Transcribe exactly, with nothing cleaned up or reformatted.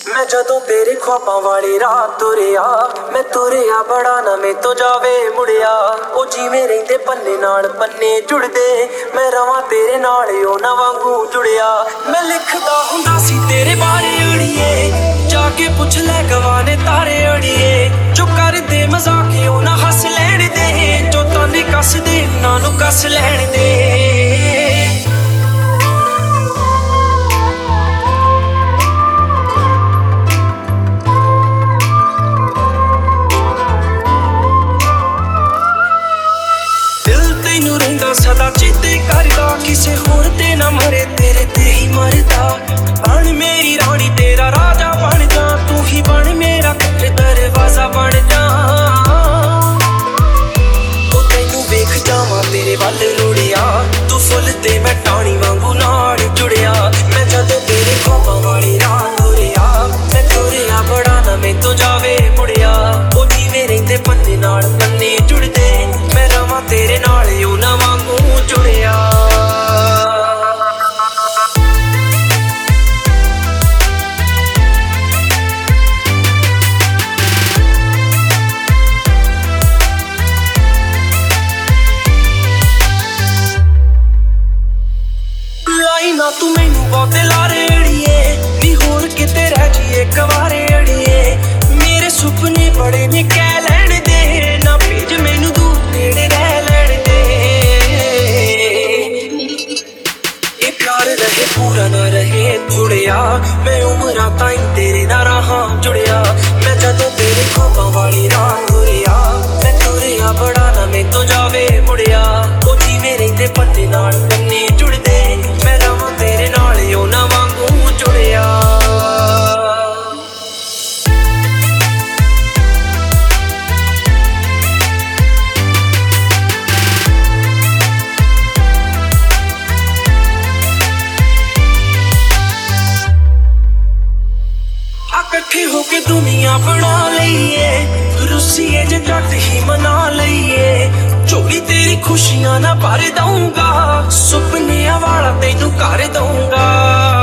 मैं जदों तेरे ख्वाबां वाली रात तुरिया, मैं तुरिया बड़ा ना मैं तो जावे मुड़िया। ओ जिवें रहिंदे पन्ने नाल पन्ने जुड़दे, मैं रवां तेरे नाल ओ ना वांगू जुड़िया। मैं लिखदा हुंदा सी तेरे बारे अड़िए, जाके पुछ लै गवाने तारे अड़िए। जो कर दे मजाक ओ ना हस लैण दे, जो ताने कस दे ना नू कस लैण दे। सदा चेते करदा, किसे होर ते ना मरे तेरे ते ही मरदा। बन मेरी रानी तेरा राजा बन जा, तू ही बन मेरा दरवाजा बन जा। ओ तैनू वेख जावां तेरे वल रुड़िया, तू फुल ते मैं टाणी वांगू नाल जुड़िया। मैं जदों तेरे ख्वाबां वाली रात तुरिया, मैं तुरिया बड़ा ना मैं तो जावे मुड़िया। ओ जिवें रहिंदे पन्ने नाल पन्ने जुड़दे, मैं रवां तेरे नाल ओ ना वांगू जुड़िया। लाई ना तू मैनू बहुते लारे अड़िए, नी होर किते रह जाइए कवारे अड़िए। मेरे सुपने बड़े ने कह लैण दे, ना भेज मैनू दूर नेड़े रह लैण दे। ये प्यार रहे पूरा ना रहे थोड़िया, मैं उमरां ताईं तेरे नाल रहां जुड़िया। मैं जदों तेरे ख्वाबां वाली रात तुरिया, मैं तुरिया बड़ा ना मैं तो जावे मुड़िया। ओ जिवें रहिंदे पन्ने नाल पन्ने जुड़दे, मैं रवां तेरे नाल ओ ना वांगू जुड़िया। इकट्ठे होके दुनिया बना लईए, रुसीए जे जट ही मना लईए। चोरी तेरी खुशियां ना भर दूंगा, सुपने वाला तेनू कर दूंगा।